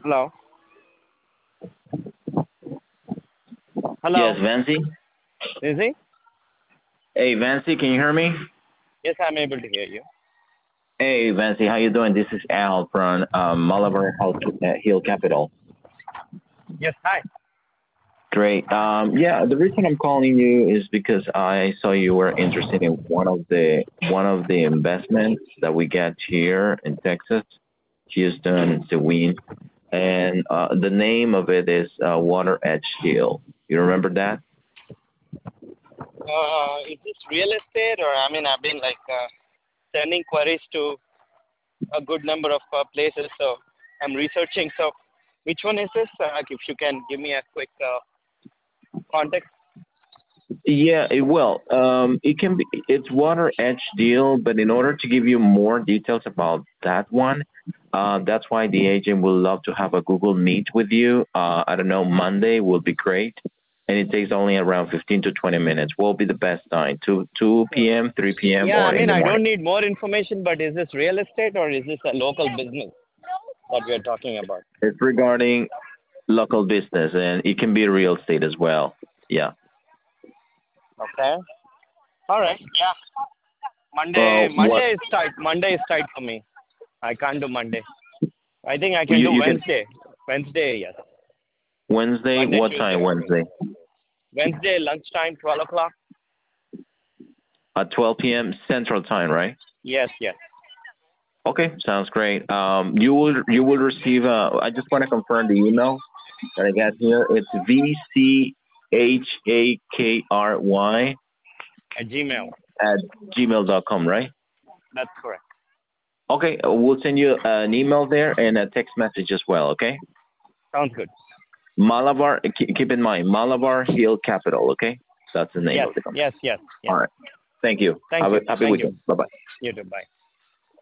Hello. Yes, Hello. Vancy. Is he? Hey, Vancy, can you hear me? Yes, I'm able to hear you. Hey, Vancy, how you doing? This is Al from Malabar Hill Capital. Yes, hi. Great. Yeah, the reason I'm calling you is because I saw you were interested in one of the investments that we get here in Texas, Houston, Seween, and the name of it is Water Edge Hill. You remember that? Is this real estate or I mean I've been like sending queries to a good number of places, so I'm researching. So which one is this? Like if you can give me a quick context. Yeah, it will. It can be. It's Water Edge deal, but in order to give you more details about that one, that's why the agent would love to have a Google Meet with you. I don't know, Monday will be great, and it takes only around 15 to 20 minutes. Will be the best time? Two Hmm. p.m., 3 p.m., Yeah, I or in mean the I morning. don't need more information, but is this real estate or is this a local business that we are talking about? It's regarding local business, and it can be real estate as well. Yeah. Okay. All right. Yeah. Monday. Well, what Monday is tight. Monday is tight for me. I can't do Monday. I think I can you do you can Wednesday. Wednesday, yes. Wednesday? Monday, What Tuesday, time Wednesday. Wednesday? Wednesday lunchtime, 12 o'clock. At 12 p.m. Central Time, right? Yes, yes. Okay, sounds great. You will receive. I just want to confirm the email that I got here. It's vchakry At Gmail. at gmail.com, right? That's correct. Okay, we'll send you an email there and a text message as well. Okay, Sounds good. Malabar. Keep in mind Malabar Hill Capital. Okay, that's the name Yes, of the company. yes, yes, All yes. right. Thank you. Thank Have a you. happy Thank you. weekend. Bye bye. You too. Bye.